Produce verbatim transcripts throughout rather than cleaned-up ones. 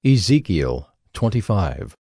Ezekiel twenty-five.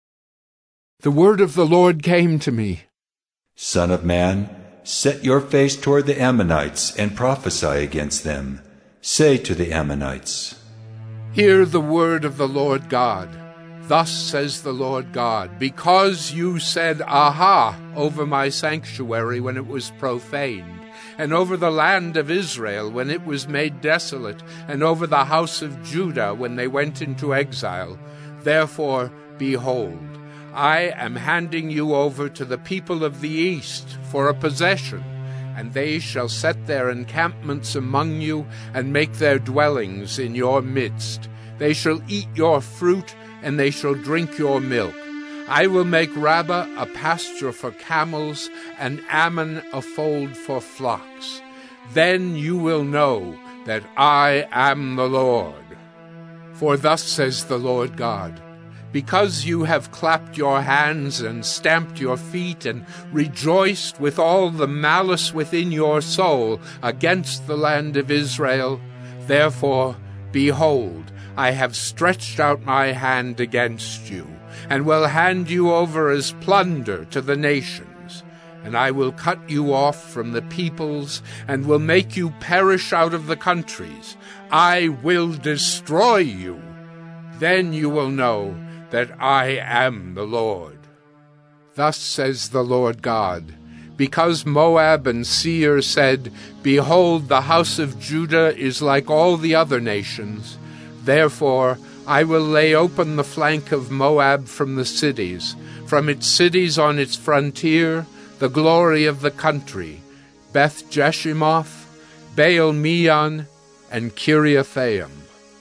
The word of the Lord came to me. Son of man, set your face toward the Ammonites and prophesy against them. Say to the Ammonites, Hear the word of the Lord God. Thus says the Lord God, because you said, Aha, over my sanctuary when it was profaned, and over the land of Israel when it was made desolate, and over the house of Judah when they went into exile. Therefore, behold, I am handing you over to the people of the east for a possession, and they shall set their encampments among you and make their dwellings in your midst. They shall eat your fruit, and they shall drink your milk. I will make Rabbah a pasture for camels, and Ammon a fold for flocks. Then you will know that I am the Lord. For thus says the Lord God, because you have clapped your hands and stamped your feet and rejoiced with all the malice within your soul against the land of Israel, therefore, behold, I have stretched out my hand against you, and will hand you over as plunder to the nations. And I will cut you off from the peoples, and will make you perish out of the countries. I will destroy you. Then you will know that I am the Lord. Thus says the Lord God, because Moab and Seir said, Behold, the house of Judah is like all the other nations. Therefore I will lay open the flank of Moab from the cities, from its cities on its frontier, the glory of the country, Beth Jeshimoth, Baal Meon, and Kiriathaim.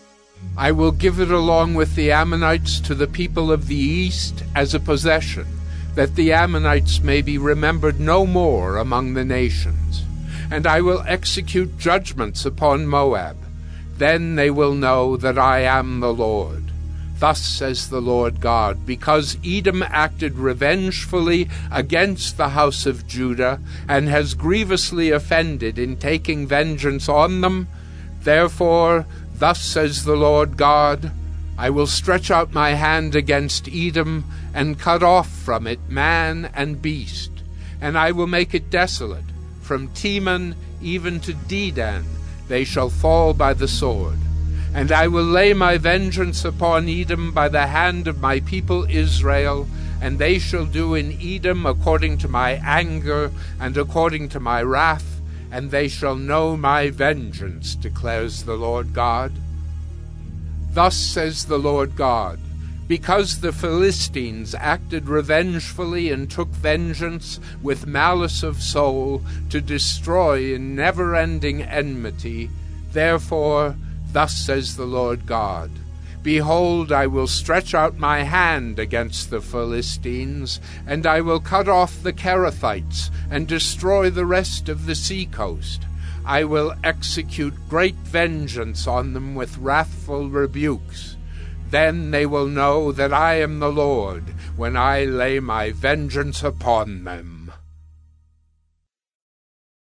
I will give it along with the Ammonites to the people of the east as a possession, that the Ammonites may be remembered no more among the nations. And I will execute judgments upon Moab. Then they will know that I am the Lord. Thus says the Lord God, because Edom acted revengefully against the house of Judah, and has grievously offended in taking vengeance on them, therefore, thus says the Lord God, I will stretch out my hand against Edom, and cut off from it man and beast, and I will make it desolate, from Teman even to Dedan. They shall fall by the sword. And I will lay my vengeance upon Edom by the hand of my people Israel, and they shall do in Edom according to my anger and according to my wrath, and they shall know my vengeance, declares the Lord God. Thus says the Lord God, because the Philistines acted revengefully and took vengeance with malice of soul to destroy in never-ending enmity, therefore, thus says the Lord God, Behold, I will stretch out my hand against the Philistines, and I will cut off the Kerethites, and destroy the rest of the seacoast. I will execute great vengeance on them with wrathful rebukes. Then they will know that I am the Lord, when I lay my vengeance upon them.